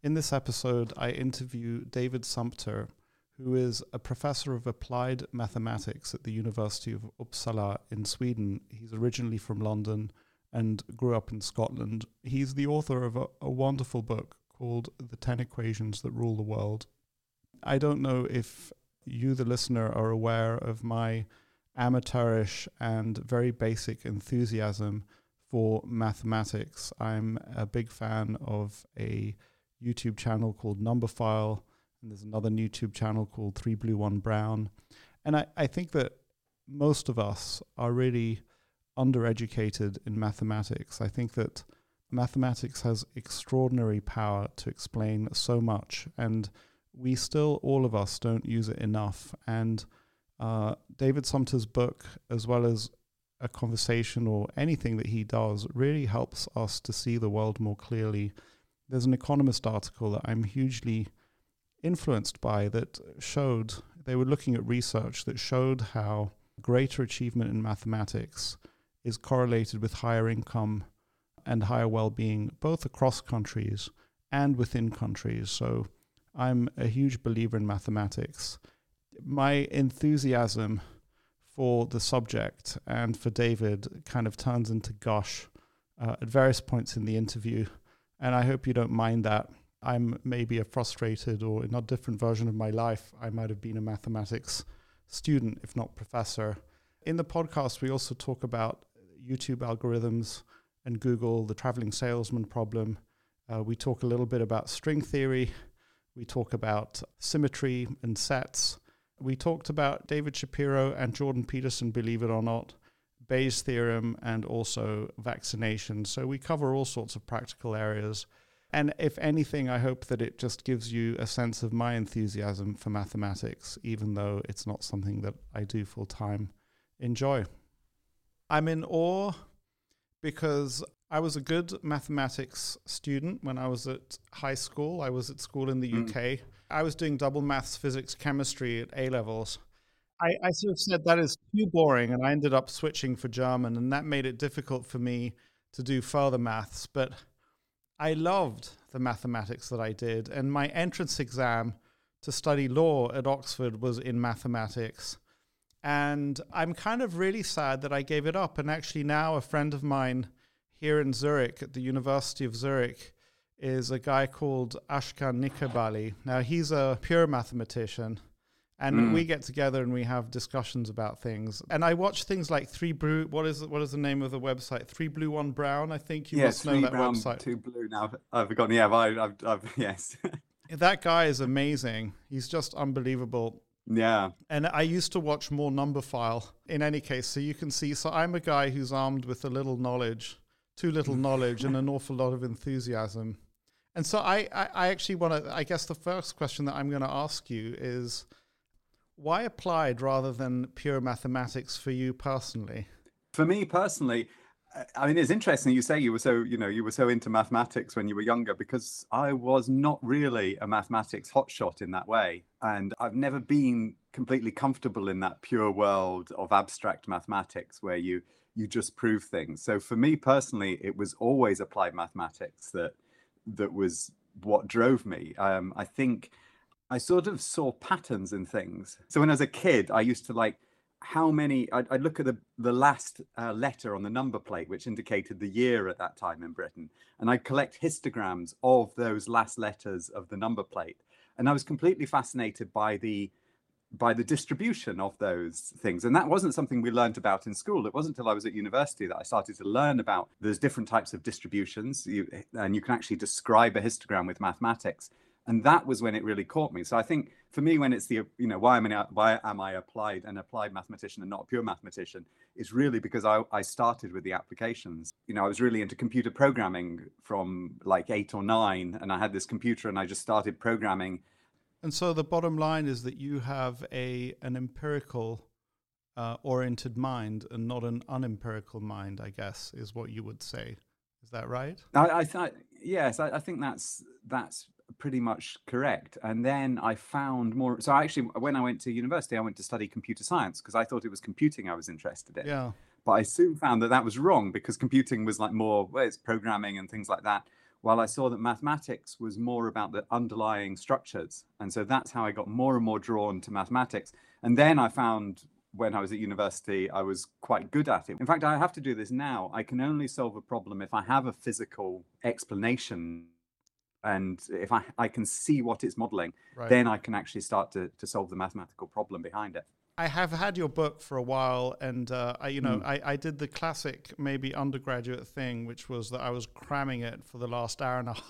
In this episode, I interview David Sumpter, who is a professor of applied mathematics at the University of Uppsala in Sweden. He's originally from London and grew up in Scotland. He's the author of a wonderful book called The 10 Equations That Rule the World. I don't know if you, the listener, are aware of my amateurish and very basic enthusiasm for mathematics. I'm a big fan of a YouTube channel called Numberphile, and there's another YouTube channel called 3 Blue 1 Brown. And I think that most of us are really undereducated in mathematics. I think that mathematics has extraordinary power to explain so much, and we still, all of us, don't use it enough. And David Sumpter's book, as well as a conversation or anything that he does, really helps us to see the world more clearly. There's an Economist article that I'm hugely influenced by that showed, they were looking at research that showed how greater achievement in mathematics is correlated with higher income and higher well-being, both across countries and within countries. So I'm a huge believer in mathematics. My enthusiasm for the subject and for David kind of turns into gush at various points in the interview, and I hope you don't mind that. I'm maybe a frustrated or in a different version of my life. I might have been a mathematics student, if not professor. In the podcast, we also talk about YouTube algorithms and Google, the traveling salesman problem. We talk a little bit about string theory. We talk about symmetry and sets. We talked about David Shapiro and Jordan Peterson, believe it or not, Bayes' theorem, and also vaccination. So we cover all sorts of practical areas. And if anything, I hope that it just gives you a sense of my enthusiasm for mathematics, even though it's not something that I do full time. Enjoy. I'm in awe because I was a good mathematics student when I was at high school. I was at school in the UK. I was doing double maths, physics, chemistry at A-levels. I sort of said that is too boring, and I ended up switching for German, and that made it difficult for me to do further maths. But I loved the mathematics that I did, and my entrance exam to study law at Oxford was in mathematics. And I'm kind of really sad that I gave it up. And actually now a friend of mine here in Zurich, at the University of Zurich, is a guy called Ashkan Nikabali. Now, he's a pure mathematician, and we get together and we have discussions about things. And I watch things like what is the name of the website? 3 Blue 1 Brown, I think. You must know that brown, website. 2 blue now. I've forgotten. Yeah, I've yes. That guy is amazing. He's just unbelievable. Yeah. And I used to watch more Numberphile in any case. So you can see, so I'm a guy who's armed with too little knowledge, and an awful lot of enthusiasm. And so I actually want to, I guess the first question that I'm going to ask you is, why applied rather than pure mathematics for you personally? For me personally, I mean, it's interesting you say you were so into mathematics when you were younger, because I was not really a mathematics hotshot in that way. And I've never been completely comfortable in that pure world of abstract mathematics where you just prove things. So for me personally, it was always applied mathematics that was what drove me. I think I sort of saw patterns in things. So when I was a kid, I used to like I'd look at the last letter on the number plate, which indicated the year at that time in Britain. And I'd collect histograms of those last letters of the number plate. And I was completely fascinated by the distribution of those things. And that wasn't something we learned about in school. It wasn't until I was at university that I started to learn about there's different types of distributions, and you can actually describe a histogram with mathematics. And that was when it really caught me. So I think for me, when it's why am I an applied mathematician and not a pure mathematician, it's really because I started with the applications. I was really into computer programming from like 8 or 9, and I had this computer and I just started programming. And so the bottom line is that you have an empirical oriented mind and not an unempirical mind, I guess, is what you would say. Is that right? I think that's pretty much correct. And then I found more. So actually, when I went to university, I went to study computer science because I thought it was computing I was interested in. Yeah. But I soon found that was wrong, because computing was like more, it's programming and things like that. while I saw that mathematics was more about the underlying structures. And so that's how I got more and more drawn to mathematics. And then I found when I was at university, I was quite good at it. In fact, I have to do this now. I can only solve a problem if I have a physical explanation. And if I can see what it's modeling, Right. then I can actually start to solve the mathematical problem behind it. I have had your book for a while, and I did the classic, maybe undergraduate thing, which was that I was cramming it for the last hour and a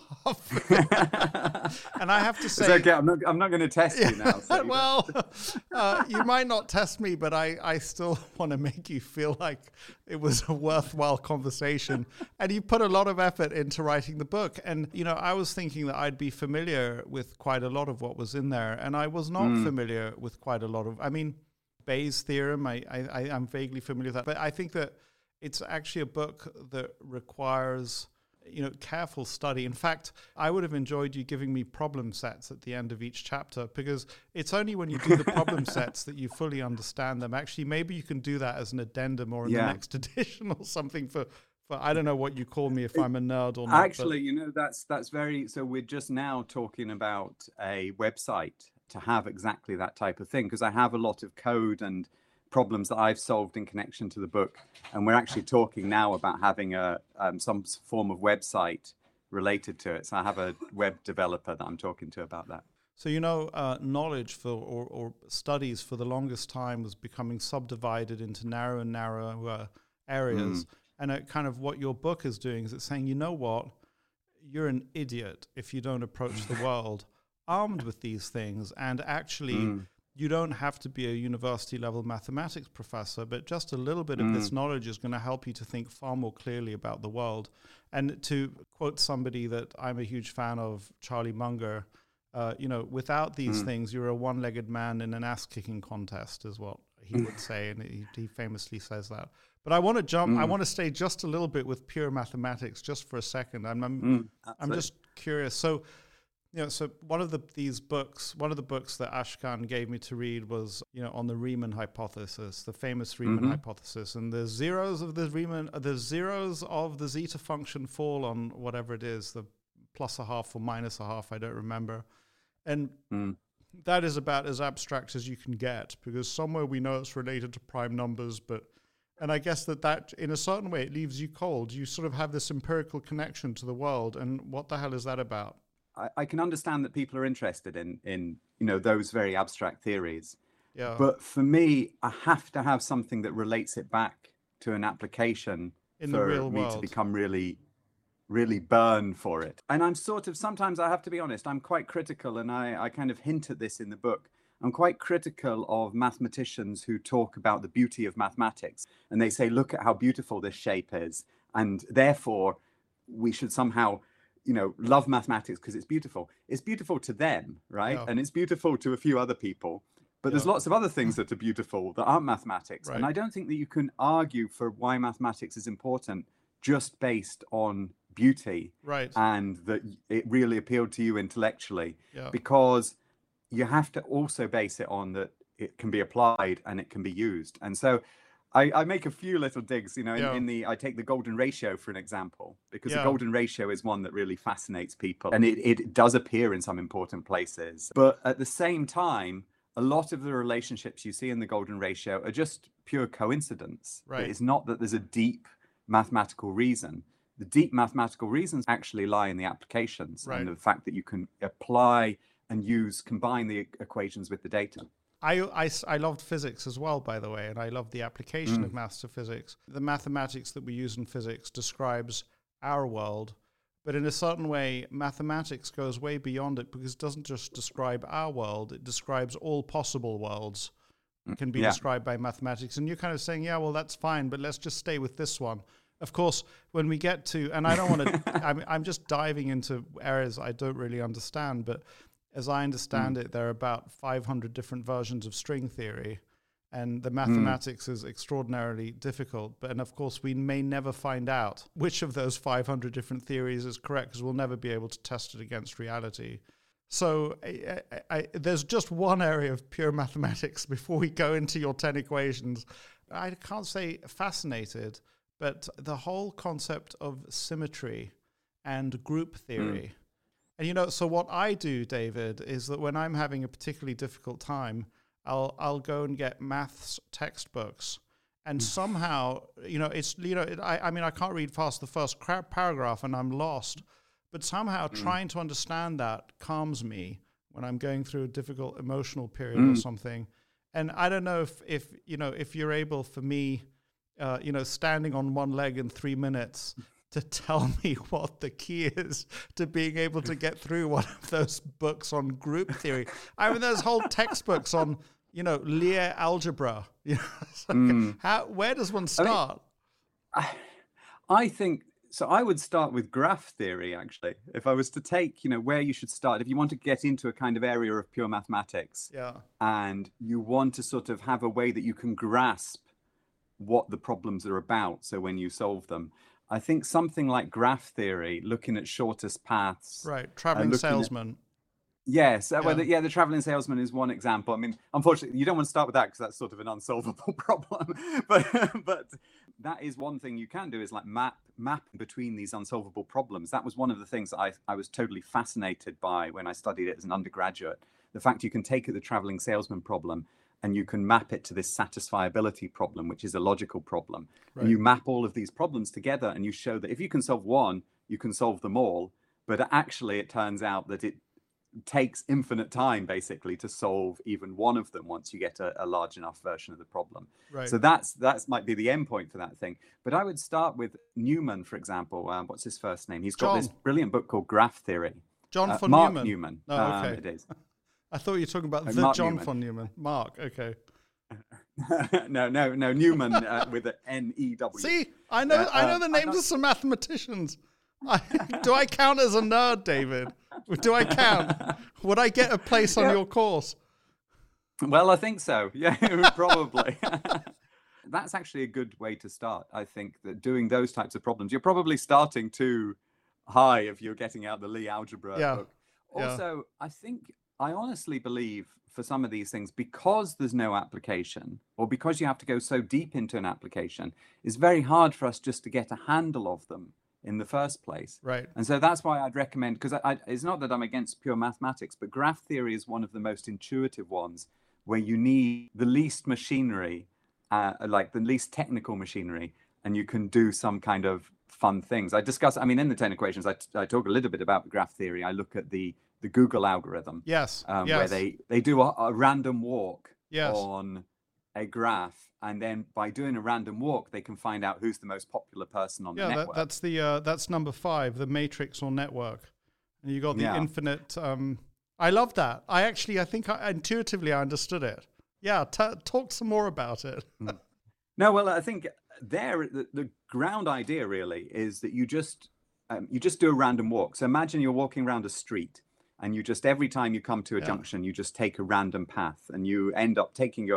half. And I have to say, it's okay. I'm not going to test you now. So well, you might not test me, but I still want to make you feel like it was a worthwhile conversation. And you put a lot of effort into writing the book. And, I was thinking that I'd be familiar with quite a lot of what was in there. And I was not familiar with quite a lot of, Bayes' theorem, I'm vaguely familiar with that. But I think that it's actually a book that requires, careful study. In fact, I would have enjoyed you giving me problem sets at the end of each chapter, because it's only when you do the problem sets that you fully understand them. Actually, maybe you can do that as an addendum or in the next edition or something for I don't know what you call me if I'm a nerd or not. Actually, that's very, so we're just now talking about a website to have exactly that type of thing, because I have a lot of code and problems that I've solved in connection to the book, and we're actually talking now about having some form of website related to it. So I have a web developer that I'm talking to about that. So knowledge or studies for the longest time was becoming subdivided into narrower and narrower areas, and kind of what your book is doing is it's saying, you know what, you're an idiot if you don't approach the world armed with these things. And actually, you don't have to be a university level mathematics professor, but just a little bit of this knowledge is going to help you to think far more clearly about the world. And to quote somebody that I'm a huge fan of, Charlie Munger, without these things, you're a one-legged man in an ass-kicking contest, is what he would say. And he famously says that. But I want to jump, I want to stay just a little bit with pure mathematics just for a second. I'm just curious. So, so one of the books that Ashkan gave me to read was, on the Riemann hypothesis, the famous Riemann hypothesis, and the zeros of the zeta function fall on whatever it is, the plus a half or minus a half, I don't remember, and that is about as abstract as you can get, because somewhere we know it's related to prime numbers, and I guess that in a certain way it leaves you cold. You sort of have this empirical connection to the world, and what the hell is that about? I can understand that people are interested in those very abstract theories. Yeah. But for me, I have to have something that relates it back to an application in the real me world to become really, really burn for it. And I'm sometimes I have to be honest, I'm quite critical, and I kind of hint at this in the book. I'm quite critical of mathematicians who talk about the beauty of mathematics, and they say, look at how beautiful this shape is, and therefore we should somehow love mathematics because it's beautiful. It's beautiful to them, right? Yeah. And it's beautiful to a few other people. But there's lots of other things that are beautiful that aren't mathematics. Right. And I don't think that you can argue for why mathematics is important just based on beauty, right, and that it really appealed to you intellectually. Yeah. Because you have to also base it on that it can be applied and it can be used. And so I make a few little digs, I take the golden ratio for an example, because the golden ratio is one that really fascinates people, and it does appear in some important places. But at the same time, a lot of the relationships you see in the golden ratio are just pure coincidence. Right. It's not that there's a deep mathematical reason. The deep mathematical reasons actually lie in the applications, and the fact that you can apply and combine the equations with the data. I loved physics as well, by the way, and I loved the application of maths to physics. The mathematics that we use in physics describes our world, but in a certain way, mathematics goes way beyond it, because it doesn't just describe our world, it describes all possible worlds. It can be described by mathematics. And you're kind of saying, yeah, well, that's fine, but let's just stay with this one. Of course, when we get to, and I don't want to, I'm just diving into areas I don't really understand, but as I understand it, there are about 500 different versions of string theory, and the mathematics is extraordinarily difficult. And of course, we may never find out which of those 500 different theories is correct, because we'll never be able to test it against reality. So there's just one area of pure mathematics before we go into your 10 equations. I can't say fascinated, but the whole concept of symmetry and group theory. And so what I do, David, is that when I'm having a particularly difficult time, I'll go and get maths textbooks, and somehow I can't read past the first paragraph and I'm lost, but somehow trying to understand that calms me when I'm going through a difficult emotional period or something. And I don't know if you're able, for me, standing on one leg in 3 minutes, to tell me what the key is to being able to get through one of those books on group theory. I mean, there's whole textbooks on, Lie algebra. Where does one start? I think, so I would start with graph theory, actually. If I was to take, where you should start, if you want to get into a kind of area of pure mathematics, and you want to sort of have a way that you can grasp what the problems are about, so when you solve them, I think something like graph theory, looking at shortest paths. Right, traveling salesman. Yes, the traveling salesman is one example. I mean, unfortunately, you don't want to start with that because that's sort of an unsolvable problem. But that is one thing you can do, is like map between these unsolvable problems. That was one of the things that I was totally fascinated by when I studied it as an undergraduate. The fact you can take the traveling salesman problem and you can map it to this satisfiability problem, which is a logical problem. Right. And you map all of these problems together and you show that if you can solve one, you can solve them all. But actually, it turns out that it takes infinite time, basically, to solve even one of them once you get a large enough version of the problem. Right. So that's might be the end point for that thing. But I would start with Newman, for example. What's his first name? He's got this brilliant book called Graph Theory. John von Mark Neumann. Newman. Oh, okay. It is. I thought you were talking about the Mark John Newman. von Neumann. Mark, okay. No, Newman with an N-E-W. See, I know the names of some mathematicians. Do I count as a nerd, David? Do I count? Would I get a place on your course? Well, I think so. Yeah, probably. That's actually a good way to start. I think that doing those types of problems, you're probably starting too high if you're getting out the Lie algebra book. Also, I honestly believe for some of these things, because there's no application, or because you have to go so deep into an application, it's very hard for us just to get a handle of them in the first place. Right. And so that's why I'd recommend, because it's not that I'm against pure mathematics, but graph theory is one of the most intuitive ones, where you need the least machinery, like the least technical machinery, and you can do some kind of fun things. In the 10 equations, I talk a little bit about graph theory. I look at the Google algorithm. Yes. Where they do a random walk yes. on a graph, and then by doing a random walk, they can find out who's the most popular person on the network. That's number 5, the matrix or network. And you got the infinite. I love that. I think intuitively I understood it. Yeah, talk some more about it. No, well, I think the ground idea really is that you just do a random walk. So imagine you're walking around a street, and you just, every time you come to a junction, you just take a random path, and you end up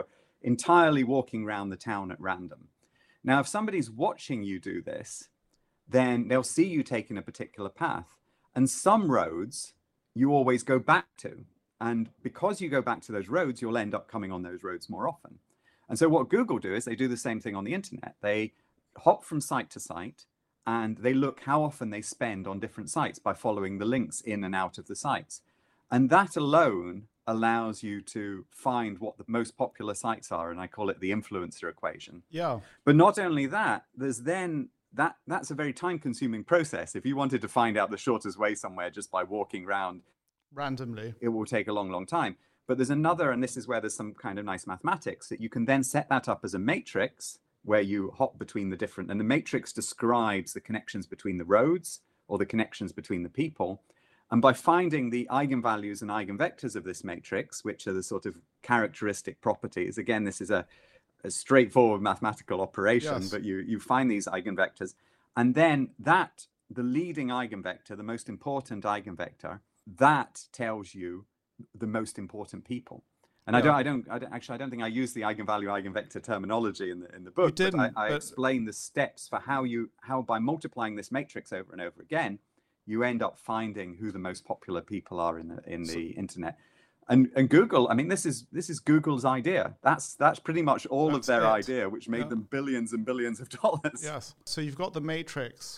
entirely walking around the town at random. Now, if somebody's watching you do this, then they'll see you taking a particular path, and some roads you always go back to. And because you go back to those roads, you'll end up coming on those roads more often. And so what Google do is they do the same thing on the internet. They hop from site to site, and they look how often they spend on different sites by following the links in and out of the sites. And that alone allows you to find what the most popular sites are, and I call it the influencer equation. Yeah. But not only that, there's then that's a very time-consuming process. If you wanted to find out the shortest way somewhere just by walking around randomly, it will take a long, long time. But there's another, and this is where there's some kind of nice mathematics, that you can then set that up as a matrix where you hop between the different, and the matrix describes the connections between the roads or the connections between the people. And by finding the eigenvalues and eigenvectors of this matrix, which are the sort of characteristic properties, again, this is a straightforward mathematical operation, yes. But you find these eigenvectors, and then the leading eigenvector, the most important eigenvector, that tells you the most important people. And I don't think I use the eigenvalue eigenvector terminology in the book. You didn't, but I explain the steps for how by multiplying this matrix over and over again, you end up finding who the most popular people are in the internet. And Google, I mean, this is Google's idea. That's pretty much all of their idea, which made them billions and billions of dollars. Yes. So you've got the matrix,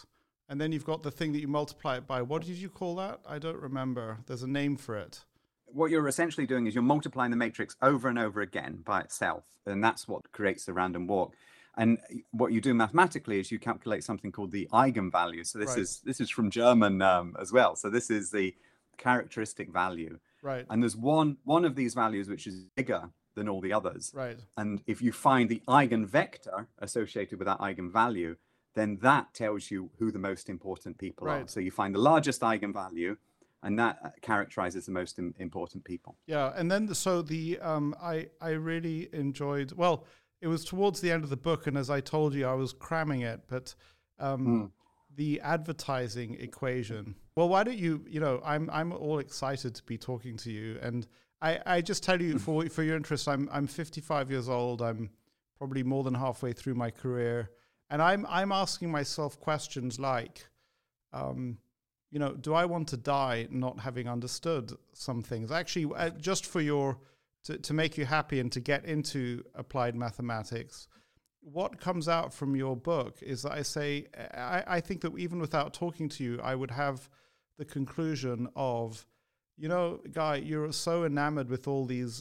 And then you've got the thing that you multiply it by. What did you call that? I don't remember. There's a name for it. What you're essentially doing is you're multiplying the matrix over and over again by itself. And that's what creates the random walk. And what you do mathematically is you calculate something called the eigenvalue. So this is from German as well. So this is the characteristic value. Right. And there's one of these values which is bigger than all the others. Right. And if you find the eigenvector associated with that eigenvalue, then that tells you who the most important people are. So you find the largest eigenvalue, and that characterizes the most important people. Yeah, and then I really enjoyed. Well, it was towards the end of the book, and as I told you, I was cramming it. But the advertising equation. Well, why don't you? I'm all excited to be talking to you, and I just tell you for your interest. I'm 55 years old. I'm probably more than halfway through my career. And I'm asking myself questions like, do I want to die not having understood some things? Actually, just for to make you happy and to get into applied mathematics, what comes out from your book is that I think that even without talking to you, I would have the conclusion of, Guy, you're so enamored with all these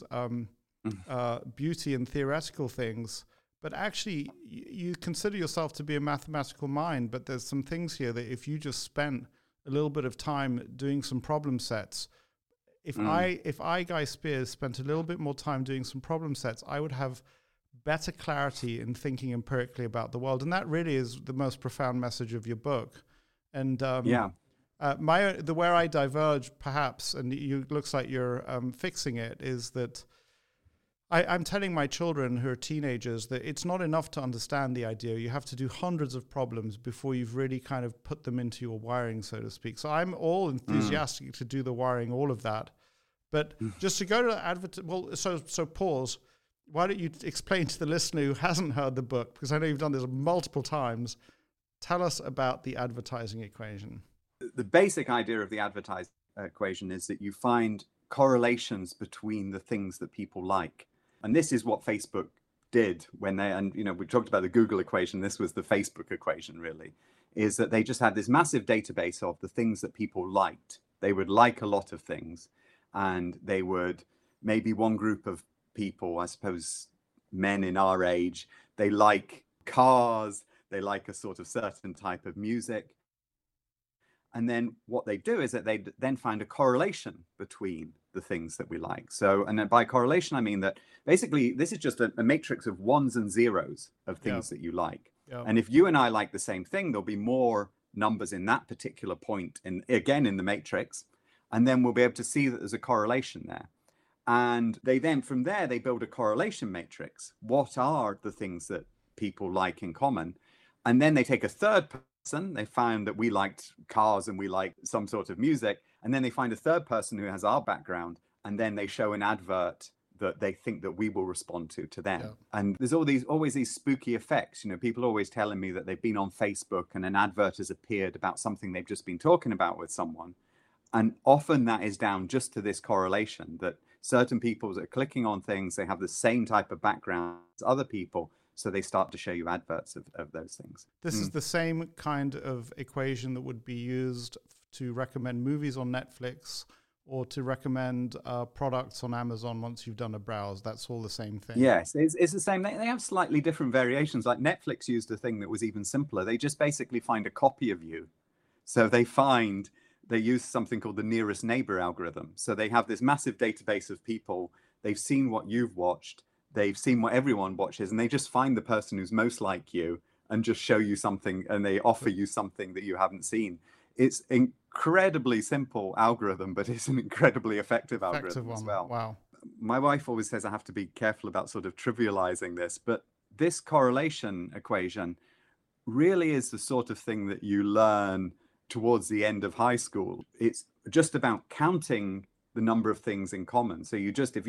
beauty and theoretical things. But actually, you consider yourself to be a mathematical mind, but there's some things here that if you just spent a little bit of time doing some problem sets, if I, Guy Spiers, spent a little bit more time doing some problem sets, I would have better clarity in thinking empirically about the world. And that really is the most profound message of your book. And where I diverge, perhaps, and it looks like you're fixing it, is that I'm telling my children who are teenagers that it's not enough to understand the idea. You have to do hundreds of problems before you've really kind of put them into your wiring, so to speak. So I'm all enthusiastic to do the wiring, all of that. But just to go to so pause. Why don't you explain to the listener who hasn't heard the book, because I know you've done this multiple times, tell us about the advertising equation. The basic idea of the advertising equation is that you find correlations between the things that people like. And this is what Facebook did when we talked about the Google equation. This was the Facebook equation, really, is that they just had this massive database of the things that people liked. They would like a lot of things, and they would, maybe one group of people, I suppose men in our age, they like cars, they like a sort of certain type of music. And then what they do is that they then find a correlation between the things that we like. So, and then by correlation, I mean that basically this is just a matrix of ones and zeros of things that you like. Yeah. And if you and I like the same thing, there'll be more numbers in that particular point, again in the matrix. And then we'll be able to see that there's a correlation there. And they then, from there, they build a correlation matrix. What are the things that people like in common? And then they take a third person. They found that we liked cars and we liked some sort of music. And then they find a third person who has our background. And then they show an advert that they think that we will respond to them. Yeah. And there's always these spooky effects. People are always telling me that they've been on Facebook and an advert has appeared about something they've just been talking about with someone. And often that is down just to this correlation that certain people that are clicking on things, they have the same type of background as other people. So they start to show you adverts of those things. This is the same kind of equation that would be used to recommend movies on Netflix or to recommend products on Amazon once you've done a browse. That's all the same thing. Yes, it's the same. They have slightly different variations. Like Netflix used a thing that was even simpler. They just basically find a copy of you. So they use something called the nearest neighbor algorithm. So they have this massive database of people. They've seen what you've watched. They've seen what everyone watches, and they just find the person who's most like you and just show you something, and they offer you something that you haven't seen. It's incredibly simple algorithm, but it's an incredibly effective algorithm as well. Wow. My wife always says I have to be careful about sort of trivializing this, but this correlation equation really is the sort of thing that you learn towards the end of high school. It's just about counting the number of things in common. So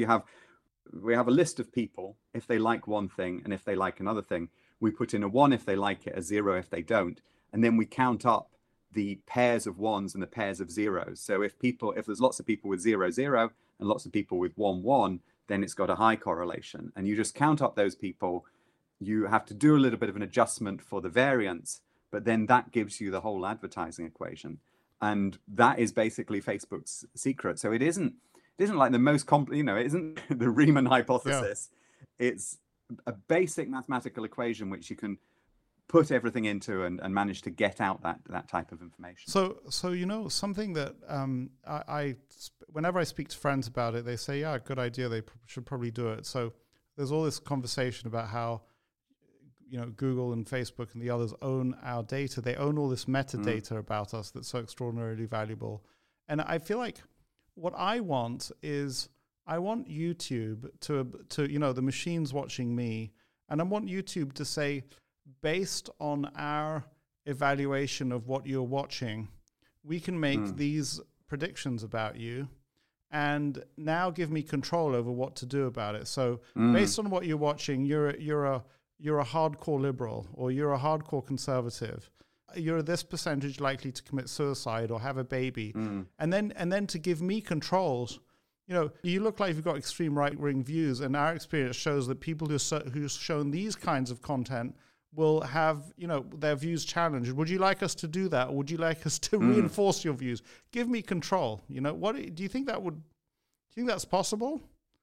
we have a list of people, if they like one thing and if they like another thing, we put in a 1 if they like it, a 0 if they don't, and then we count up the pairs of ones and the pairs of zeros. So if there's lots of people with 0, 0 and lots of people with 1, 1, then it's got a high correlation. And you just count up those people. You have to do a little bit of an adjustment for the variance, but then that gives you the whole advertising equation. And that is basically Facebook's secret. So it isn't like the most you know, it isn't the Riemann hypothesis. Yeah. It's a basic mathematical equation which you can put everything into and manage to get out that type of information. So you know, something that whenever I speak to friends about it, they say, yeah, good idea, they should probably do it. So there's all this conversation about how, you know, Google and Facebook and the others own our data. They own all this metadata about us that's so extraordinarily valuable. And I feel like what I want is, I want YouTube to you know, the machine's watching me, and I want YouTube to say, based on our evaluation of what you're watching, we can make these predictions about you, and now give me control over what to do about it. So based on what you're watching, you're a hardcore liberal, or you're a hardcore conservative. You're this percentage likely to commit suicide or have a baby. And then to give me controls. You know, you look like you've got extreme right-wing views, and our experience shows that people who've shown these kinds of content will have, you know, their views challenged. Would you like us to do that, or would you like us to reinforce your views? Give me control. You know, what do you think that's possible?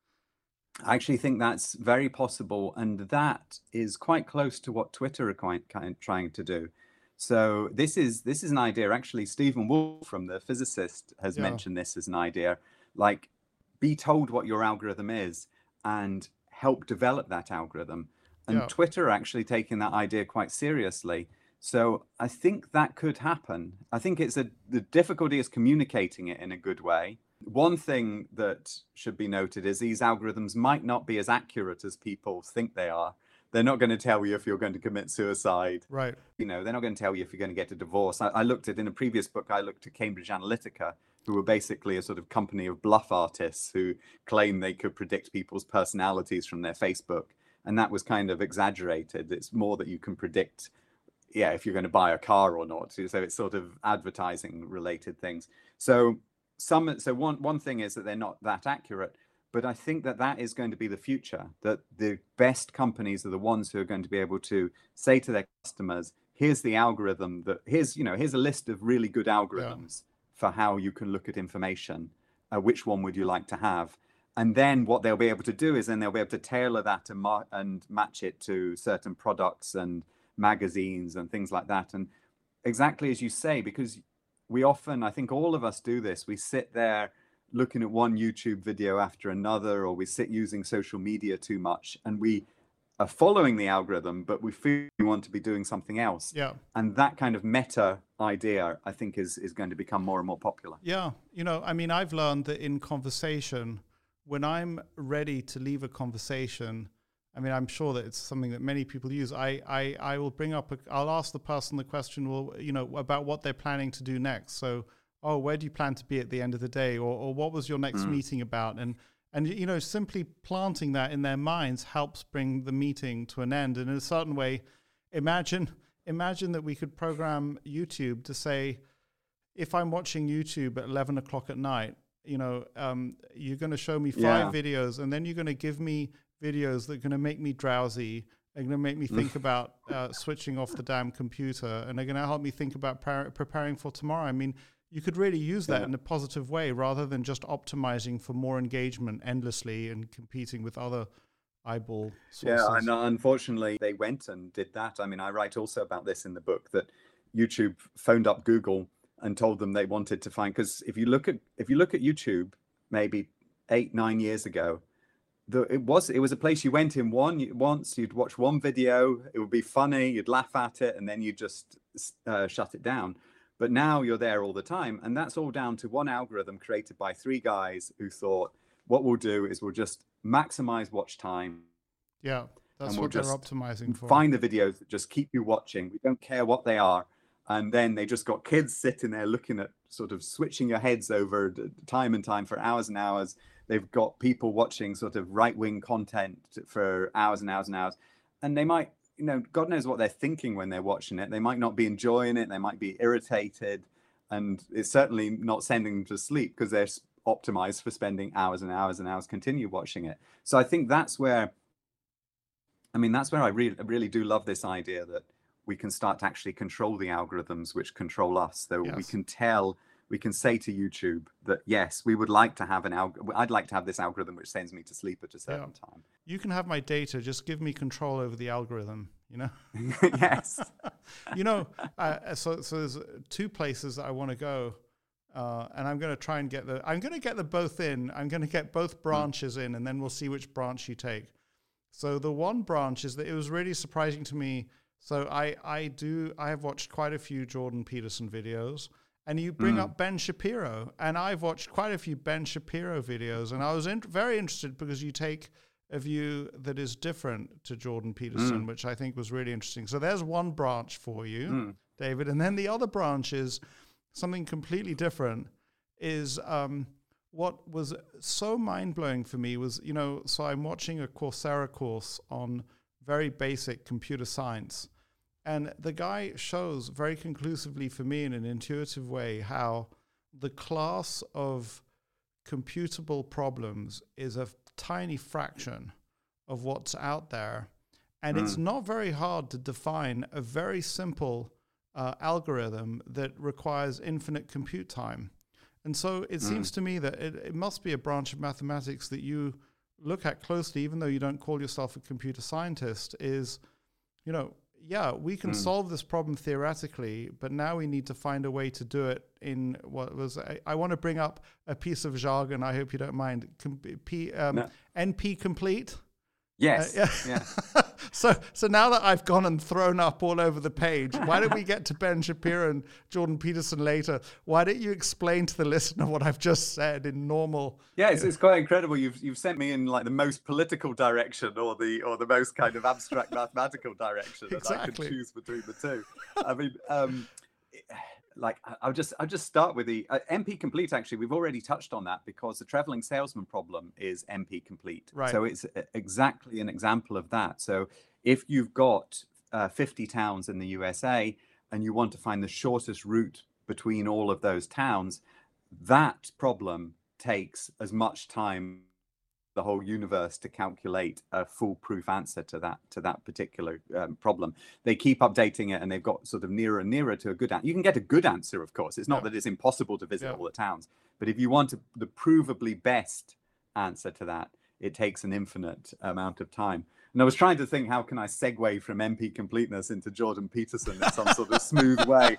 I actually think that's very possible, and that is quite close to what Twitter are kind of trying to do. So this is an idea. Actually, Stephen Wolf, from The Physicist, has mentioned this as an idea. Like, be told what your algorithm is and help develop that algorithm. And Twitter are actually taking that idea quite seriously. So I think that could happen. I think the difficulty is communicating it in a good way. One thing that should be noted is these algorithms might not be as accurate as people think they are. They're not going to tell you if you're going to commit suicide. Right. You know, they're not going to tell you if you're going to get a divorce. I looked at, in a previous book, I looked at Cambridge Analytica, who were basically a sort of company of bluff artists who claim they could predict people's personalities from their Facebook. And that was kind of exaggerated. It's more that you can predict, if you're going to buy a car or not. So it's sort of advertising related things. So one thing is that they're not that accurate, but I think that is going to be the future, that the best companies are the ones who are going to be able to say to their customers, here's the algorithm here's a list of really good algorithms for how you can look at information. Which one would you like to have? And then what they'll be able to do is then they'll be able to tailor that and match it to certain products and magazines and things like that. And exactly as you say, because we often, I think all of us do this, we sit there looking at one YouTube video after another, or we sit using social media too much, and we are following the algorithm, but we feel we want to be doing something else. Yeah. And that kind of meta idea, I think, is going to become more and more popular. Yeah. You know, I mean, I've learned that in conversation, when I'm ready to leave a conversation, I mean, I'm sure that it's something that many people use. I will bring up, I'll ask the person the question, well, you know, about what they're planning to do next. So, where do you plan to be at the end of the day? Or what was your next meeting about? And, you know, simply planting that in their minds helps bring the meeting to an end. And in a certain way, imagine that we could program YouTube to say, if I'm watching YouTube at 11 o'clock at night, you know, you're going to show me 5 videos, and then you're going to give me videos that are going to make me drowsy. They're going to make me think about switching off the damn computer, and they're going to help me think about preparing for tomorrow. I mean, you could really use that in a positive way rather than just optimizing for more engagement endlessly and competing with other eyeball sources. Yeah, and unfortunately, they went and did that. I mean, I write also about this in the book, that YouTube phoned up Google and told them they wanted to find, because if you look at YouTube, maybe 8-9 years ago, it was a place you went in once, you'd watch one video, it would be funny, you'd laugh at it, and then you just shut it down. But now you're there all the time, and that's all down to one algorithm created by 3 guys who thought, what we'll do is we'll just maximize watch time. Yeah, that's what they're optimizing for. Find the videos that just keep you watching. We don't care what they are. And then they just got kids sitting there looking at, sort of switching your heads over time and time for hours and hours. They've got people watching sort of right-wing content for hours and hours and hours. And they might, you know, God knows what they're thinking when they're watching it. They might not be enjoying it. They might be irritated. And it's certainly not sending them to sleep, because they're optimized for spending hours and hours and hours continue watching it. So I think that's where I really do love this idea that we can start to actually control the algorithms which control us. So Yes. we can say to YouTube that, yes, we would like to have I'd like to have this algorithm which sends me to sleep at a certain time. You can have my data, just give me control over the algorithm, you know? Yes. You know, so there's two places that I want to go. And I'm going to try and I'm going to get them both in. I'm going to get both branches in, and then we'll see which branch you take. So the one branch is that it was really surprising to me. So I have watched quite a few Jordan Peterson videos, and you bring up Ben Shapiro, and I've watched quite a few Ben Shapiro videos, and I was very interested because you take a view that is different to Jordan Peterson, which I think was really interesting. So there's one branch for you, David, and then the other branch is something completely different. Is what was so mind-blowing for me was, you know, so I'm watching a Coursera course on very basic computer science, and the guy shows very conclusively for me in an intuitive way how the class of computable problems is a tiny fraction of what's out there. And it's not very hard to define a very simple algorithm that requires infinite compute time. And so it seems to me that it must be a branch of mathematics that you look at closely, even though you don't call yourself a computer scientist, is, you know, yeah, we can solve this problem theoretically, but now we need to find a way to do it in what was, I want to bring up a piece of jargon, I hope you don't mind, NP complete. Yes. Yeah. So now that I've gone and thrown up all over the page, why don't we get to Ben Shapiro and Jordan Peterson later? Why don't you explain to the listener what I've just said in normal? Yeah, it's quite incredible. You've sent me in like the most political direction or the most kind of abstract mathematical direction, and I could choose between the two. I mean, like I'll just start with the NP complete. Actually, we've already touched on that because the traveling salesman problem is NP complete. Right. So it's exactly an example of that. So if you've got 50 towns in the USA and you want to find the shortest route between all of those towns, that problem takes as much time the whole universe to calculate a foolproof answer to that particular problem. They keep updating it, and they've got sort of nearer and nearer to a good answer. You can get a good answer, of course. It's not that it's impossible to visit all the towns, but if you want the provably best answer to that, it takes an infinite amount of time. And I was trying to think, how can I segue from NP completeness into Jordan Peterson in some sort of smooth way?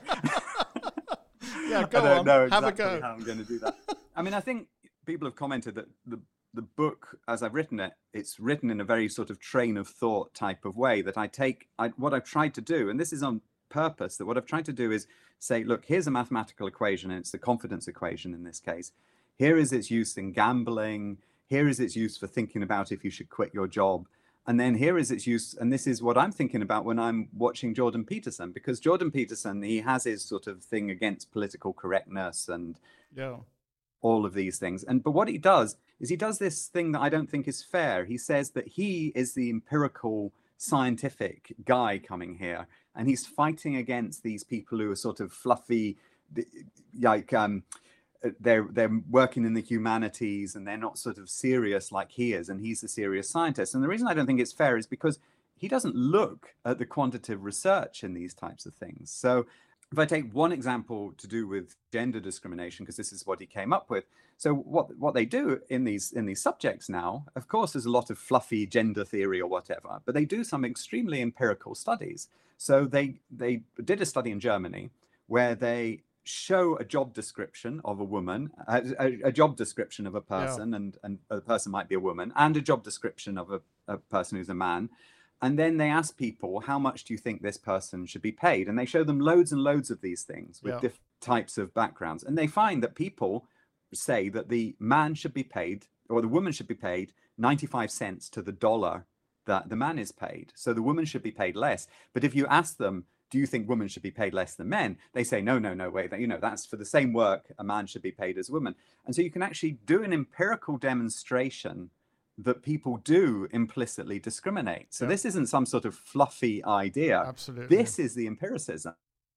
Yeah, go on. I don't know Have a exactly go. how I'm going to do that. I mean, I think people have commented that the book, as I've written it, it's written in a very sort of train of thought type of way that what I've tried to do, and this is on purpose, that what I've tried to do is say, look, here's a mathematical equation, and it's the confidence equation in this case. Here is its use in gambling. Here is its use for thinking about if you should quit your job. And then here is its use, and this is what I'm thinking about when I'm watching Jordan Peterson, because Jordan Peterson, he has his sort of thing against political correctness and all of these things. But what he does is he does this thing that I don't think is fair. He says that he is the empirical scientific guy coming here, and he's fighting against these people who are sort of fluffy, like they're working in the humanities, and they're not sort of serious like he is, and he's the serious scientist. And the reason I don't think it's fair is because he doesn't look at the quantitative research in these types of things. So if I take one example to do with gender discrimination, because this is what he came up with. So what they do in these subjects now, of course, there's a lot of fluffy gender theory or whatever, but they do some extremely empirical studies. So they did a study in Germany where they show a job description of a woman, a job description of a person, and a person might be a woman, and a job description of a person who's a man. And then they ask people, how much do you think this person should be paid? And they show them loads and loads of these things with different types of backgrounds. And they find that people say that the man should be paid, or the woman should be paid 95 cents to the dollar that the man is paid. So the woman should be paid less. But if you ask them, do you think women should be paid less than men? They say, no, wait, that's for the same work, a man should be paid as a woman. And so you can actually do an empirical demonstration that people do implicitly discriminate. So this isn't some sort of fluffy idea. Absolutely. This is the empiricism.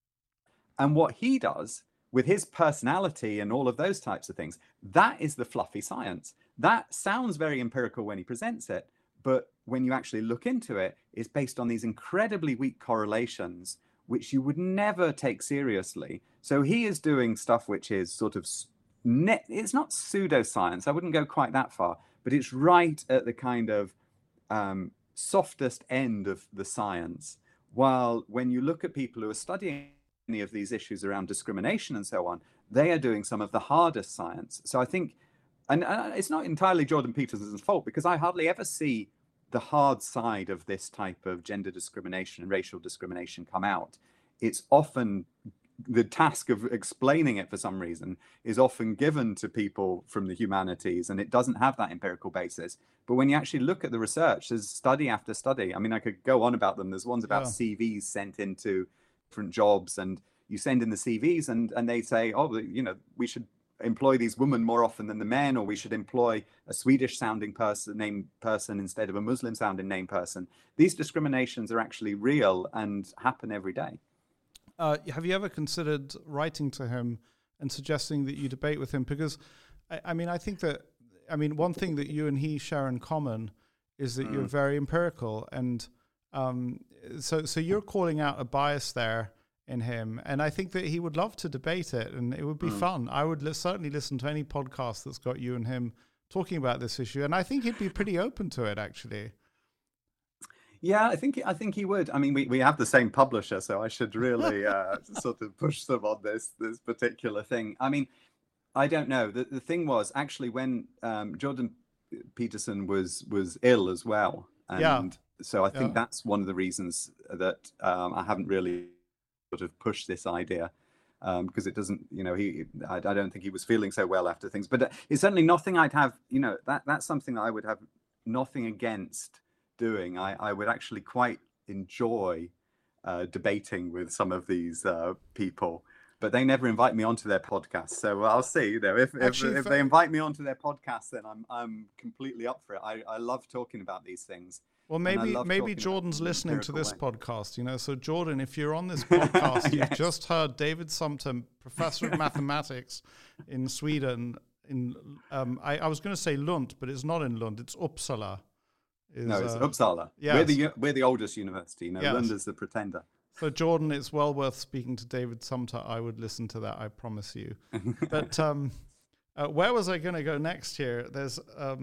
And what he does with his personality and all of those types of things, that is the fluffy science. That sounds very empirical when he presents it, but when you actually look into it, it's based on these incredibly weak correlations, which you would never take seriously. So he is doing stuff which is sort of it's not pseudoscience. I wouldn't go quite that far, but it's right at the kind of softest end of the science. While when you look at people who are studying any of these issues around discrimination and so on, they are doing some of the hardest science. So I think, and it's not entirely Jordan Peterson's fault, because I hardly ever see the hard side of this type of gender discrimination and racial discrimination come out. It's often the task of explaining it, for some reason, is often given to people from the humanities, and it doesn't have that empirical basis. But when you actually look at the research, there's study after study. I mean, I could go on about them. There's ones about CVs sent into different jobs, and you send in the CVs and they say, oh, you know, we should employ these women more often than the men, or we should employ a Swedish sounding name person instead of a Muslim sounding name person. These discriminations are actually real and happen every day. Have you ever considered writing to him and suggesting that you debate with him? Because, I mean, one thing that you and he share in common is that you're very empirical. And so you're calling out a bias there in him. And I think that he would love to debate it, and it would be fun. I would certainly listen to any podcast that's got you and him talking about this issue. And I think he'd be pretty open to it, actually. Yeah, I think he would. I mean, we have the same publisher, so I should really sort of push them on this particular thing. I mean, I don't know. The thing was actually when Jordan Peterson was ill as well, and so I think that's one of the reasons that I haven't really sort of pushed this idea, because it doesn't, you know, I don't think he was feeling so well after things. But it's certainly nothing I'd have, you know, that's something I would have nothing against doing. I would actually quite enjoy debating with some of these people, but they never invite me onto their podcast. So I'll see. You know, if they invite me onto their podcast, then I'm completely up for it. I love talking about these things. Well, maybe Jordan's listening to this podcast, you know. So Jordan, if you're on this podcast, you've just heard David Sumpter, professor of mathematics in Sweden. In I was going to say Lund, but it's not in Lund. It's Uppsala. No, it's Uppsala. Yes. We're the oldest university. You know, yes. Lund is the pretender. So Jordan, it's well worth speaking to David Sumpter. I would listen to that, I promise you. But where was I going to go next here? There's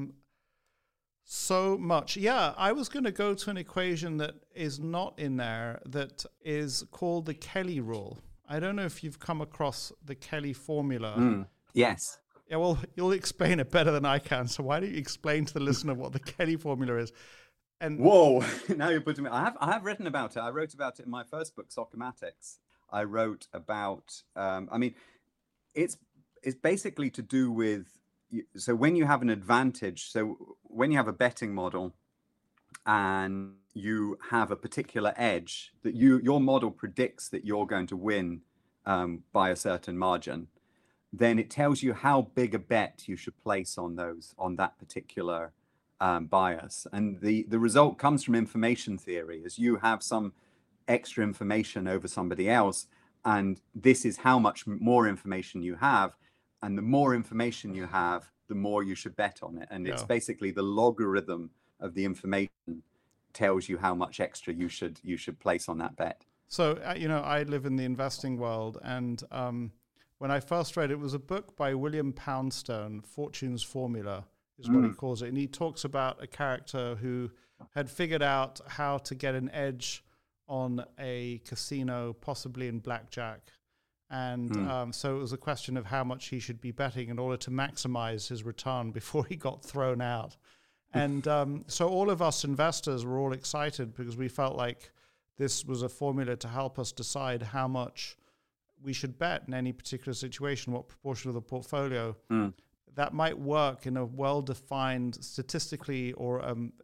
so much. Yeah, I was going to go to an equation that is not in there that is called the Kelly rule. I don't know if you've come across the Kelly formula. Yes. Yeah, well, you'll explain it better than I can. So why don't you explain to the listener what the Kelly formula is? And whoa, now you're putting me. I have written about it. I wrote about it in my first book, Socomatics. I wrote about. I mean, it's basically to do with. So when you have an advantage, so when you have a betting model, and you have a particular edge that your model predicts that you're going to win by a certain margin, then it tells you how big a bet you should place on that particular bias. And the result comes from information theory, as you have some extra information over somebody else, and this is how much more information you have, and the more information you have, the more you should bet on it. And it's basically the logarithm of the information tells you how much extra you should place on that bet. So you know, I live in the investing world, and when I first read it, it was a book by William Poundstone, Fortune's Formula is what he calls it. And he talks about a character who had figured out how to get an edge on a casino, possibly in blackjack. And so it was a question of how much he should be betting in order to maximize his return before he got thrown out. And so all of us investors were all excited because we felt like this was a formula to help us decide how much we should bet in any particular situation, what proportion of the portfolio that might work in a well-defined statistically or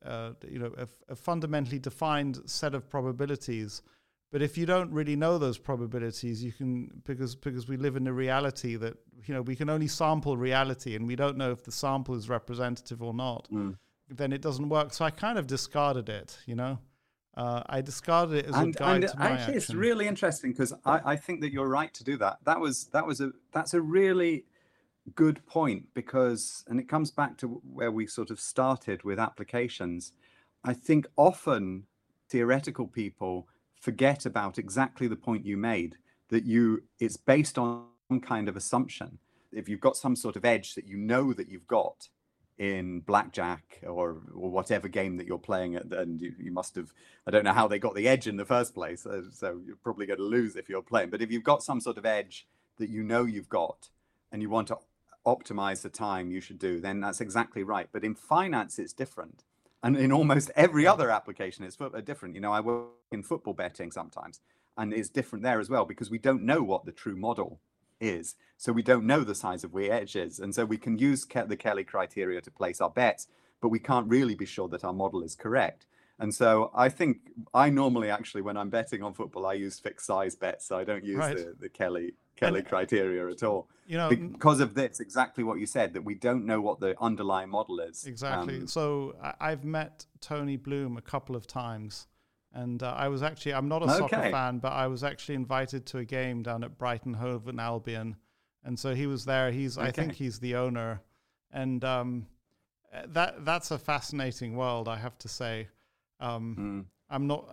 a fundamentally defined set of probabilities. But if you don't really know those probabilities, you can because we live in a reality that, you know, we can only sample reality and we don't know if the sample is representative or not, then it doesn't work. So I kind of discarded it, you know. I discarded it as a guide to my actually, action. It's really interesting because I think that you're right to do that. That's a really good point, because, and it comes back to where we sort of started with applications. I think often theoretical people forget about exactly the point you made, that it's based on some kind of assumption. If you've got some sort of edge that you know that you've got in blackjack or whatever game that you're playing at, and you must have, I don't know how they got the edge in the first place, so you're probably going to lose if you're playing. But if you've got some sort of edge that you know you've got and you want to optimize the time you should do, then that's exactly right. But in finance, it's different. And in almost every other application, it's different. You know, I work in football betting sometimes, and it's different there as well, because we don't know what the true model is. So we don't know the size of where edge is. And so we can use the Kelly criteria to place our bets, but we can't really be sure that our model is correct. And so I think I normally actually, when I'm betting on football, I use fixed size bets. So I don't use the Kelly criteria at all. You know, because of this, exactly what you said, that we don't know what the underlying model is. Exactly. So I've met Tony Bloom a couple of times. And I'm not a soccer fan, but I was actually invited to a game down at Brighton Hove and Albion. And so he was there. I think he's the owner. And that's a fascinating world, I have to say. I'm not...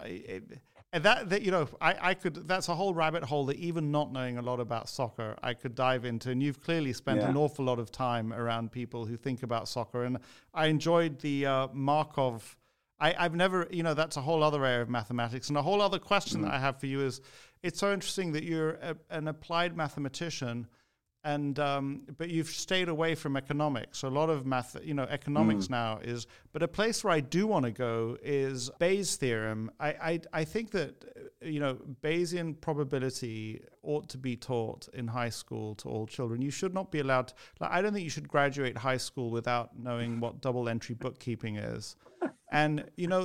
that's a whole rabbit hole that even not knowing a lot about soccer, I could dive into. And you've clearly spent an awful lot of time around people who think about soccer. And I enjoyed the Markov... I've never, that's a whole other area of mathematics. And a whole other question that I have for you is, it's so interesting that you're an applied mathematician, and but you've stayed away from economics. So a lot of economics now is, but a place where I do want to go is Bayes' theorem. I think that, Bayesian probability ought to be taught in high school to all children. You should not be allowed I don't think you should graduate high school without knowing what double entry bookkeeping is. And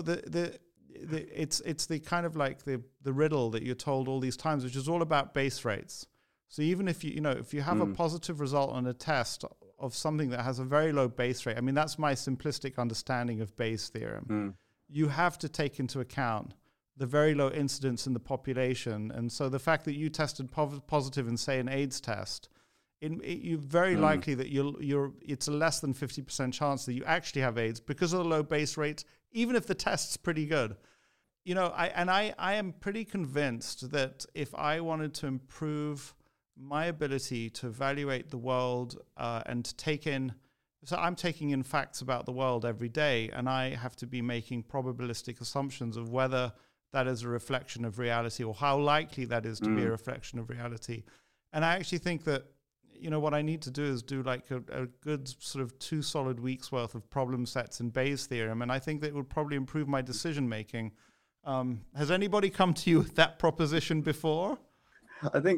it's the kind of like the riddle that you're told all these times, which is all about base rates. So even if you have a positive result on a test of something that has a very low base rate, I mean, that's my simplistic understanding of Bayes' theorem. You have to take into account the very low incidence in the population, and so the fact that you tested positive in, say, an AIDS test, you're very likely that it's a less than 50% chance that you actually have AIDS because of the low base rates, even if the test's pretty good. I am pretty convinced that if I wanted to improve my ability to evaluate the world and to take in, so I'm taking in facts about the world every day, and I have to be making probabilistic assumptions of whether that is a reflection of reality or how likely that is to be a reflection of reality. And I actually think that what I need to do is do like a good sort of 2 solid weeks worth of problem sets in Bayes' theorem, and I think that it would probably improve my decision making. Has anybody come to you with that proposition before? I think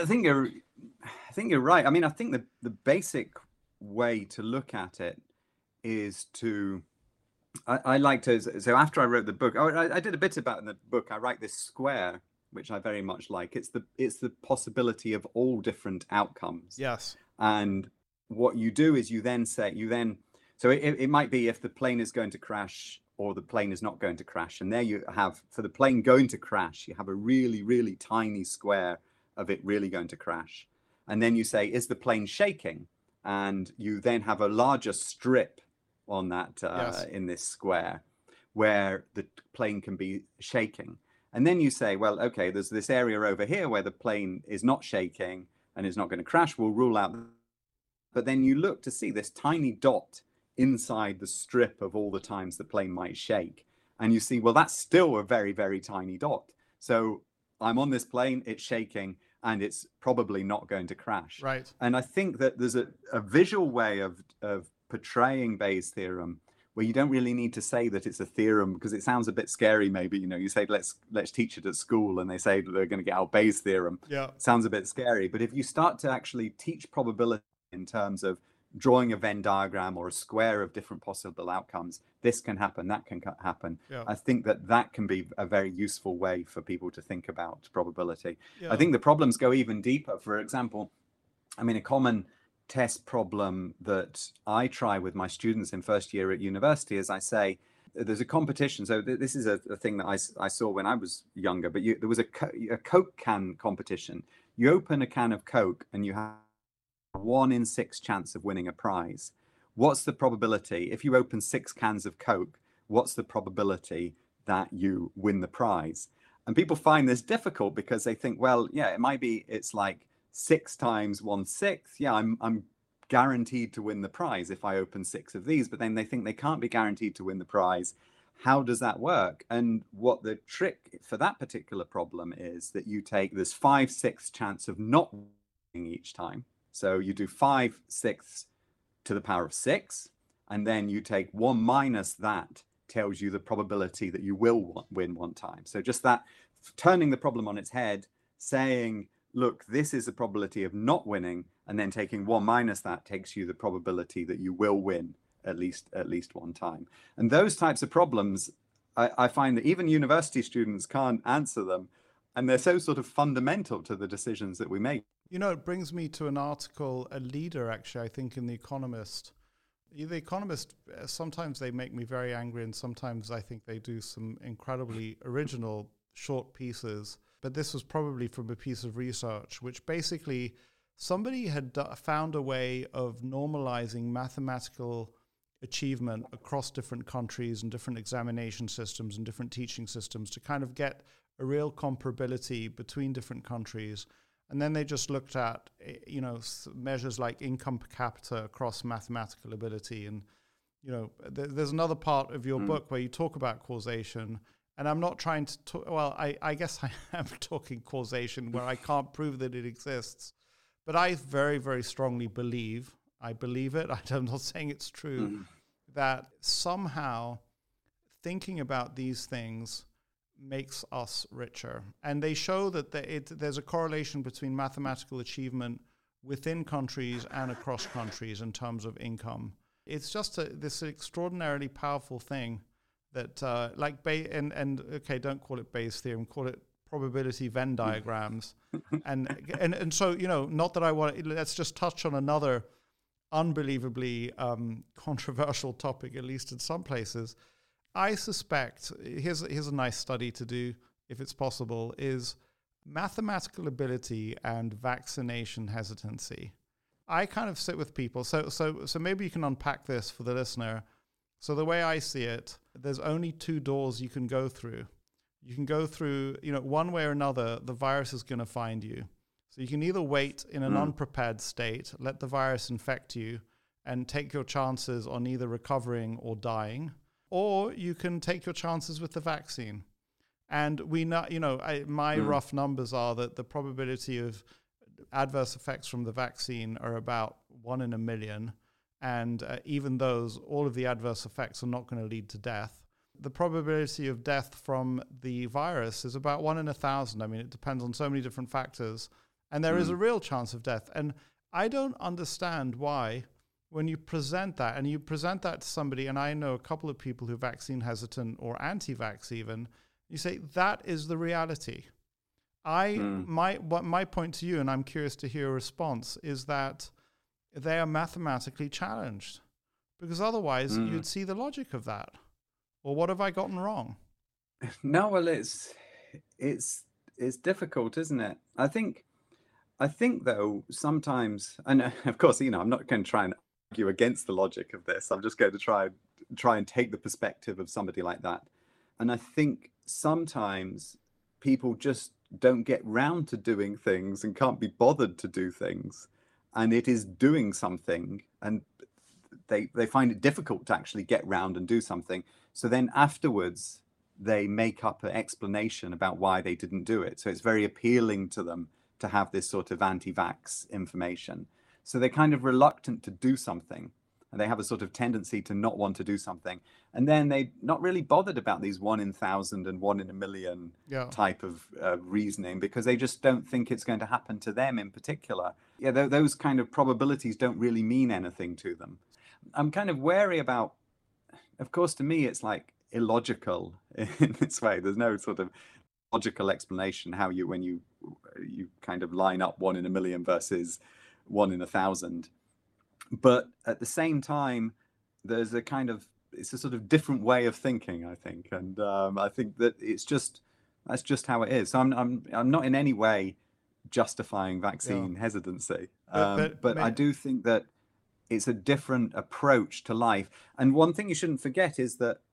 you're right. I mean, I think the basic way to look at it is to. I like to. So after I wrote the book, I did a bit about in the book. I write this square, which I very much like. It's the possibility of all different outcomes. Yes. And what you do is you then so it might be if the plane is going to crash or the plane is not going to crash. And there you have, for the plane going to crash, you have a really, really tiny square of it really going to crash. And then you say, is the plane shaking? And you then have a larger strip on that in this square where the plane can be shaking. And then you say, well, okay, there's this area over here where the plane is not shaking and is not going to crash. We'll rule out. But then you look to see this tiny dot inside the strip of all the times the plane might shake. And you see, well, that's still a very, very tiny dot. So I'm on this plane, it's shaking, and it's probably not going to crash. Right. And I think that there's a visual way of portraying Bayes' theorem where you don't really need to say that it's a theorem, because it sounds a bit scary. Maybe, you say, let's teach it at school, and they say they're going to get our Bayes' theorem. Yeah. It sounds a bit scary. But if you start to actually teach probability in terms of drawing a Venn diagram or a square of different possible outcomes, this can happen, that can happen. Yeah. I think that can be a very useful way for people to think about probability. Yeah. I think the problems go even deeper. For example, I mean, a common test problem that I try with my students in first year at university is I say, there's a competition. So this is a thing that I saw when I was younger, but there was a Coke can competition. You open a can of Coke and you have 1 in 6 chance of winning a prize. What's the probability if you open 6 cans of Coke? what's the probability that you win the prize? And people find this difficult because they think, well, yeah, it might be, it's like 6 times 1/6. Yeah, I'm guaranteed to win the prize if I open 6 of these, but then they think they can't be guaranteed to win the prize. How does that work? And what the trick for that particular problem is that you take this 5/6 chance of not winning each time. So you do 5/6 to the power of 6, and then you take 1 minus that tells you the probability that you will win one time. So just that, turning the problem on its head, saying, look, this is the probability of not winning, and then taking 1 minus that takes you the probability that you will win at least one time. And those types of problems, I find that even university students can't answer them, and they're so sort of fundamental to the decisions that we make. You know, it brings me to an article, a leader actually, I think, in The Economist. The Economist, sometimes they make me very angry, and sometimes I think they do some incredibly original short pieces. But this was probably from a piece of research, which basically somebody had found a way of normalizing mathematical achievement across different countries and different examination systems and different teaching systems to kind of get a real comparability between different countries. And then they just looked at, you know, measures like income per capita across mathematical ability. And, you know, there's another part of your book where you talk about causation. And I'm not trying to talk, well, I guess I am talking causation where I can't prove that it exists. But I very, very strongly believe, I believe it, I'm not saying it's true, that somehow thinking about these things makes us richer. And they show that there's a correlation between mathematical achievement within countries and across countries in terms of income. It's just this extraordinarily powerful thing that okay, don't call it Bayes' theorem, call it probability Venn diagrams. and so, you know, not that I want, let's just touch on another unbelievably controversial topic, at least in some places. I suspect, here's a nice study to do, if it's possible, is mathematical ability and vaccination hesitancy. I kind of sit with people, so maybe you can unpack this for the listener. So the way I see it, there's only 2 doors you can go through. You can go through, you know, one way or another, the virus is going to find you. So you can either wait in an unprepared state, let the virus infect you, and take your chances on either recovering or dying, or you can take your chances with the vaccine. And we know, you know, my rough numbers are that the probability of adverse effects from the vaccine are about 1 in a million. And even those, all of the adverse effects are not going to lead to death. The probability of death from the virus is about 1 in 1,000. I mean, it depends on so many different factors. And there is a real chance of death. And I don't understand why, when you present that, and you present that to somebody, and I know a couple of people who are vaccine hesitant or anti-vax even, you say, that is the reality. My point to you, and I'm curious to hear your response, is that they are mathematically challenged. Because otherwise, you'd see the logic of that. Or what have I gotten wrong? No, well, it's difficult, isn't it? I think though sometimes, and of course, you know, I'm not going to try and argue against the logic of this. I'm just going to try and take the perspective of somebody like that. And I think sometimes people just don't get round to doing things and can't be bothered to do things, and it is doing something, and they find it difficult to actually get round and do something. So then afterwards, they make up an explanation about why they didn't do it. So it's very appealing to them to have this sort of anti-vax information. So they're kind of reluctant to do something, and they have a sort of tendency to not want to do something. And then they're not really bothered about these 1 in 1,000 and 1 in a million type of reasoning, because they just don't think it's going to happen to them in particular. Yeah, those kind of probabilities don't really mean anything to them. I'm kind of wary about, of course, to me, it's like illogical in this way. There's no sort of logical explanation how when you kind of line up 1 in a million versus 1 in 1,000. But at the same time, it's a sort of different way of thinking, I think. And I think that that's just how it is. So I'm not in any way justifying vaccine hesitancy. But I do think that it's a different approach to life. And one thing you shouldn't forget is that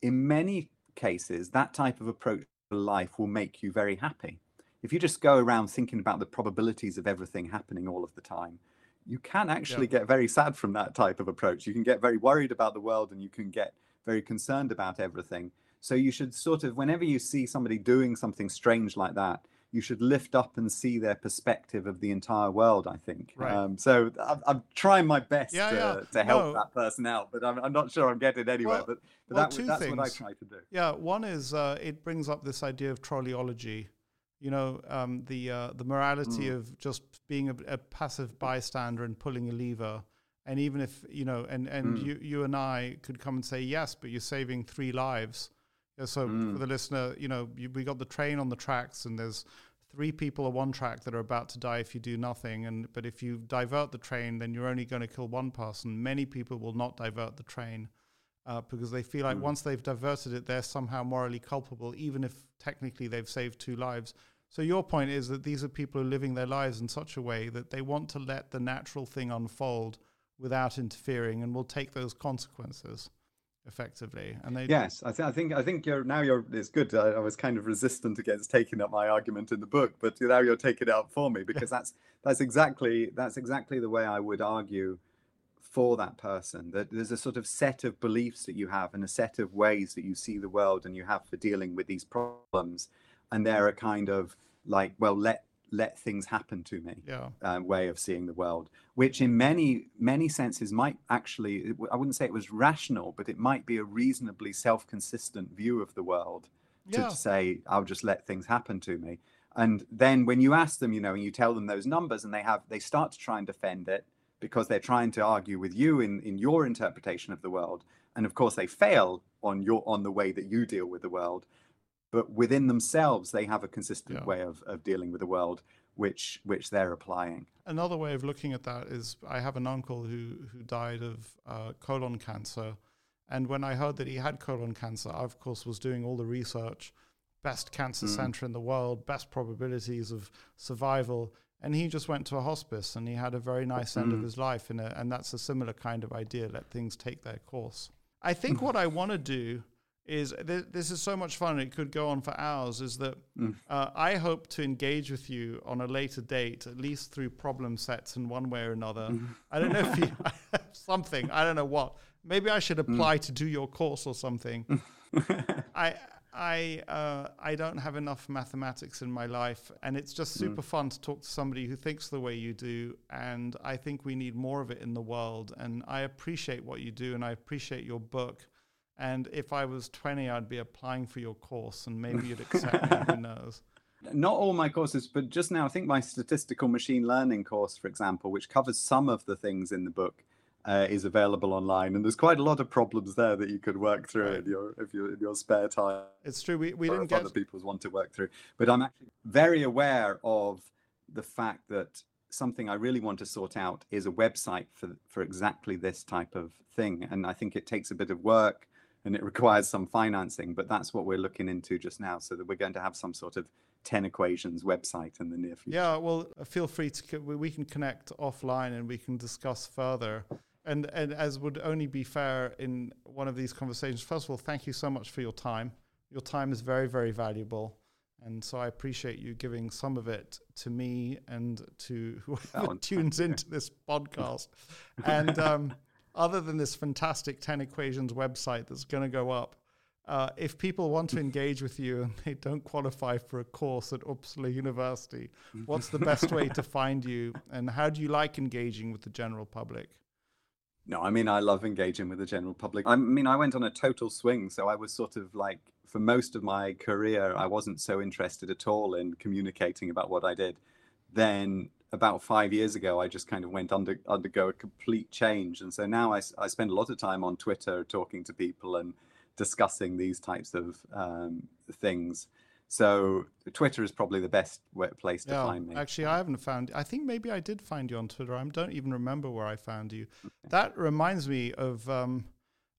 in many cases, that type of approach to life will make you very happy. If you just go around thinking about the probabilities of everything happening all of the time, you can actually get very sad from that type of approach. You can get very worried about the world, and you can get very concerned about everything. So you should sort of, whenever you see somebody doing something strange like that, you should lift up and see their perspective of the entire world, I think. Right. So I'm trying my best to help No. that person out, but I'm not sure I'm getting anywhere. But that's what I try to do. Yeah, one is it brings up this idea of trolleyology. You know, the morality of just being a passive bystander and pulling a lever. And even if, you know, and you and I could come and say, yes, but you're saving 3 lives. So for the listener, you know, we got the train on the tracks, and there's 3 people on one track that are about to die if you do nothing. But if you divert the train, then you're only going to kill 1 person. Many people will not divert the train because they feel like once they've diverted it, they're somehow morally culpable, even if technically they've saved 2 lives. So your point is that these are people who are living their lives in such a way that they want to let the natural thing unfold without interfering, and will take those consequences effectively. And they yes, I think it's good. I was kind of resistant against taking up my argument in the book, but now you're taking it up for me, because that's exactly the way I would argue for that person. That there's a sort of set of beliefs that you have, and a set of ways that you see the world, and you have for dealing with these problems, and they're a kind of like, well, let things happen to me way of seeing the world, which in many senses might actually, I wouldn't say it was rational, but it might be a reasonably self-consistent view of the world to say, I'll just let things happen to me. And then when you ask them, you know, and you tell them those numbers, and they start to try and defend it because they're trying to argue with you in your interpretation of the world. And of course they fail on the way that you deal with the world. But within themselves, they have a consistent way of dealing with the world, which they're applying. Another way of looking at that is, I have an uncle who died of colon cancer. And when I heard that he had colon cancer, I, of course, was doing all the research, best cancer center in the world, best probabilities of survival. And he just went to a hospice, and he had a very nice end of his life. And that's a similar kind of idea, let things take their course. I think what I want to do is, this is so much fun, it could go on for hours, is that I hope to engage with you on a later date, at least through problem sets in one way or another. I don't know if you something, I don't know what. Maybe I should apply to do your course or something. I don't have enough mathematics in my life, and it's just super fun to talk to somebody who thinks the way you do, and I think we need more of it in the world. And I appreciate what you do, and I appreciate your book. And if I was 20, I'd be applying for your course, and maybe you'd accept me, who knows? Not all my courses, but just now, I think my statistical machine learning course, for example, which covers some of the things in the book, is available online. And there's quite a lot of problems there that you could work through in your spare time. It's true. We didn't get... other people want to work through. But I'm actually very aware of the fact that something I really want to sort out is a website for exactly this type of thing. And I think it takes a bit of work, and it requires some financing, but that's what we're looking into just now, so that we're going to have some sort of 10 equations website in the near future. Yeah, well, feel free to, we can connect offline and we can discuss further. And as would only be fair in one of these conversations, first of all, thank you so much for your time. Your time is very, very valuable. And so I appreciate you giving some of it to me and to whoever tunes into this podcast. And other than this fantastic 10 Equations website that's going to go up, if people want to engage with you and they don't qualify for a course at Uppsala University, what's the best way to find you? And how do you like engaging with the general public? No, I mean, I love engaging with the general public. I mean, I went on a total swing. So I was sort of like, for most of my career, I wasn't so interested at all in communicating about what I did. Then about 5 years ago, I just kind of went undergo a complete change. And so now I spend a lot of time on Twitter talking to people and discussing these types of things. So Twitter is probably the best place to find me. Actually, I haven't found... I think maybe I did find you on Twitter. I don't even remember where I found you. That reminds me of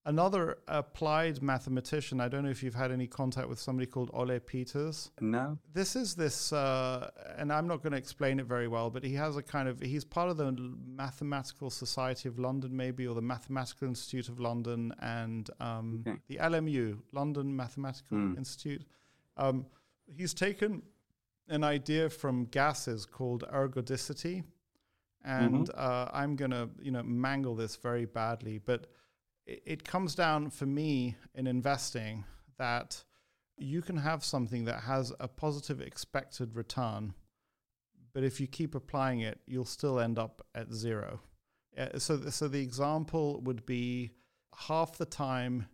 Another applied mathematician, I don't know if you've had any contact with somebody called Ole Peters. No. This is and I'm not going to explain it very well, but he's part of the Mathematical Society of London, maybe, or the Mathematical Institute of London, and the LMU, London Mathematical Institute. He's taken an idea from gases called ergodicity, and I'm going to, mangle this very badly, but it comes down for me in investing that you can have something that has a positive expected return, but if you keep applying it, you'll still end up at zero. So the example would be half the time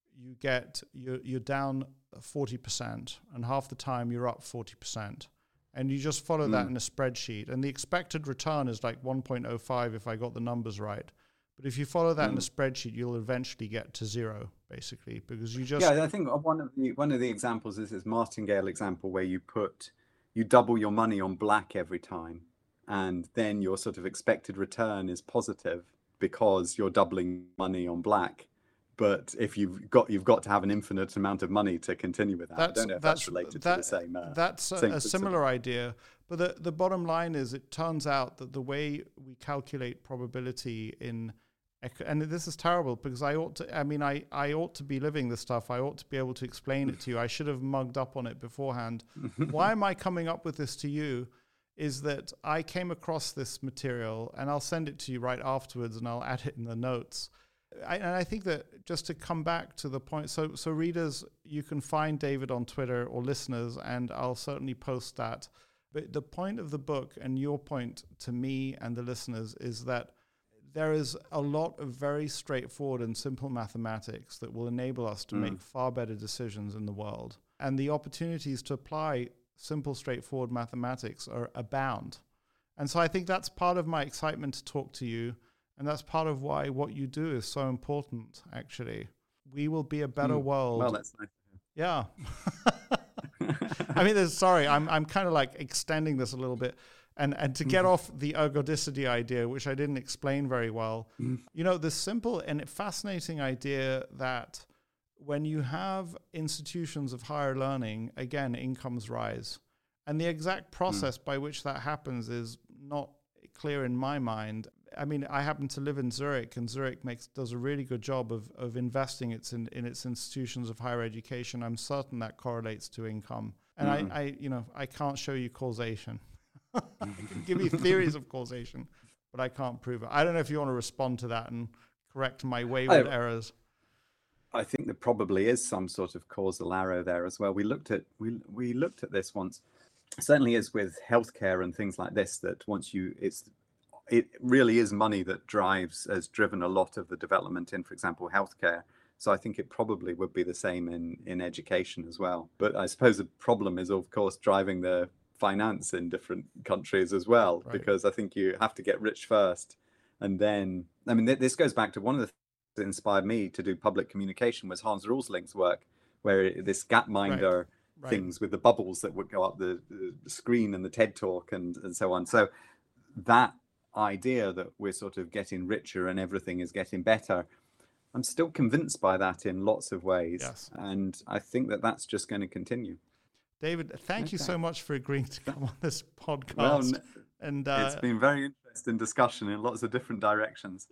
you're down 40%, and half the time you're up 40%. And you just follow that in a spreadsheet. And the expected return is like 1.05 if I got the numbers right. But if you follow that in a spreadsheet, you'll eventually get to zero, basically, because you just... Yeah, I think one of the examples is this martingale example where you double your money on black every time, and then your sort of expected return is positive because you're doubling money on black. But if you've got to have an infinite amount of money to continue with that. I don't know if that's related to the same. That's a similar idea. But the bottom line is, it turns out that the way we calculate probability and this is terrible because I ought to be living this stuff. I ought to be able to explain it to you. I should have mugged up on it beforehand. Why am I coming up with this to you? Is that I came across this material, and I'll send it to you right afterwards, and I'll add it in the notes. And I think that just to come back to the point, so readers, you can find David on Twitter, or listeners, and I'll certainly post that. But the point of the book, and your point to me and the listeners, is that there is a lot of very straightforward and simple mathematics that will enable us to make far better decisions in the world. And the opportunities to apply simple, straightforward mathematics abound. And so I think that's part of my excitement to talk to you. And that's part of why what you do is so important, actually. We will be a better world. Well, that's nice. Yeah. I mean, I'm kind of like extending this a little bit. And to get off the ergodicity idea, which I didn't explain very well, the simple and fascinating idea that when you have institutions of higher learning, again, incomes rise. And the exact process by which that happens is not clear in my mind. I mean, I happen to live in Zurich, and Zurich does a really good job of investing in its institutions of higher education. I'm certain that correlates to income. And I can't show you causation. I can give you theories of causation, but I can't prove it. I don't know if you want to respond to that and correct my wayward errors. I think there probably is some sort of causal arrow there as well. We looked at this once. It certainly is with healthcare and things like this, that it really is money that has driven a lot of the development in, for example, healthcare. So I think it probably would be the same in education as well. But I suppose the problem is, of course, driving the finance in different countries as well, right? Because I think you have to get rich first. And then, I mean, this goes back to one of the things that inspired me to do public communication was Hans Rosling's work, where this Gapminder things with the bubbles that would go up the screen and the TED Talk and so on. So that idea that we're sort of getting richer and everything is getting better, I'm still convinced by that in lots of ways. Yes. And I think that that's just going to continue. David, thank you so much for agreeing to come on this podcast. Well, and it's been very interesting discussion in lots of different directions.